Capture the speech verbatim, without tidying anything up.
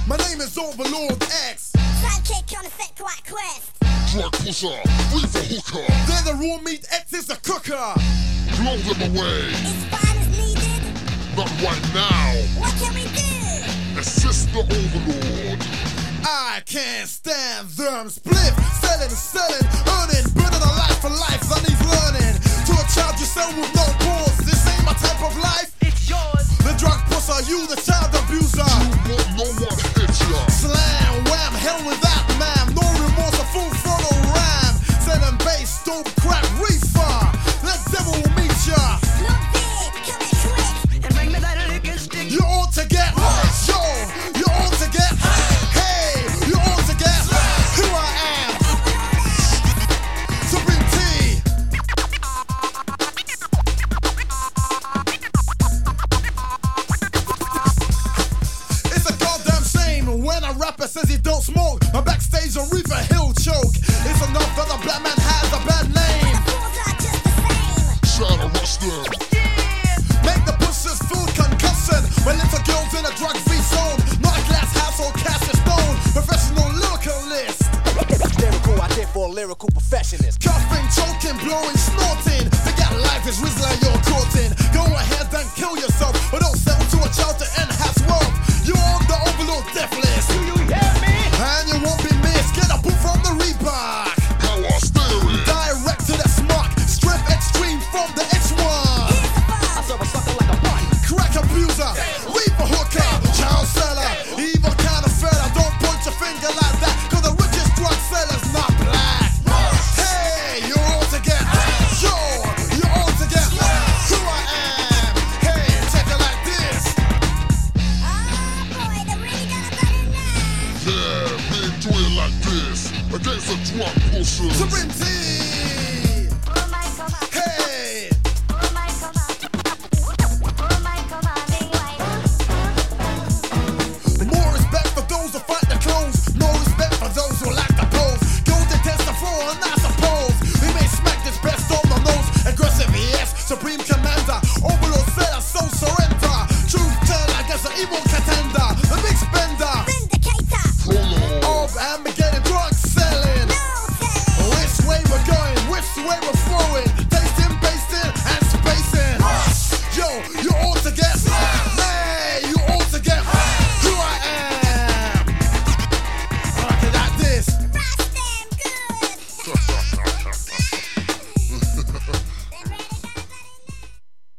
My name is Overlord X. Sidekick on a set quite quest. Drug pusher, reefer hooker. They're the raw meat, X is the cooker. Blow them away. Is violence needed? Not right now. What can we do? Assist the Overlord. I can't stand them. Split, selling, selling, earning, burning a life for life that needs learning. To a child you sell with no pause. This ain't my type of life. It's yours. The drug pusher, you the child abuser. You won't know what hit ya. Slam, wham, hell with that, ma'am. No remorse, a full throttle ram. Selling bass, dope, crack, reefer. The devil will meet ya. Look big, come in quick. And bring me that liquor stick. You ought to get yo. You ought to get hey. You ought to get who I am. Supreme T. It's a goddamn shame when a rapper says he don't smoke. A backstage on Reaper Hill choke. It's enough that a black man has a bad name. The fools are just the same. Shadow rush them. Make the pushers feel concussion when little girls in a drug-free zone. Not a glass house or cast a stone. Professional lyricalist. Lyrical, I did for a lyrical perfectionist. Coughing, choking, blowing, snorting. Forget life is Rizzler you're caught in. Go ahead and kill yourself, but don't sell to a child to enhance wealth. You're on the Overlord death list. Do you hear me? And you won't be missed. Get a boot from the Reebok. Power steering. Direct to the smart. Strip extreme from the X one. Here's the buzz. I serve a sucker like a bun. Crack abuser, reaper hooker, child seller, evil kind of fella. Don't point your finger like that, cause the richest drug seller's not black. Hey, you're all to get, yo, you're all to get who I am. Hey, check it like this. Oh boy, they're really gonna cut it now. Yeah, we do it like this. Against the drug pushers. Supreme T. Oh my god. Hey, Oh my god. Oh my god. more respect for those who fight the clones. No respect for those who like the pose. Go to test the floor and I suppose we may smack this best on the nose. Aggressive, yes, Supreme Commander. Overlord said I so surrender. Truth teller against the evil contender. The big spender Vindicator. Prologue. of Armageddon drug selling. No telling. Which way we're going, which way we're throwing. Tasting, basting, and spacing. Yo, you ought to get